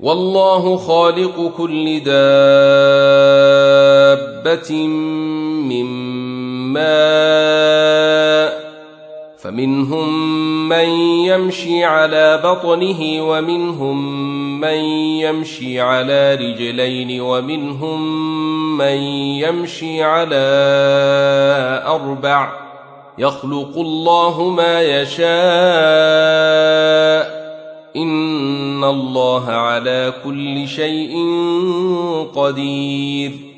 والله خالق كل دابة من ماء فمنهم من يمشي على بطنه ومنهم من يمشي على رجلين ومنهم من يمشي على 4 يخلق الله ما يشاء إن الله على كل شيء قدير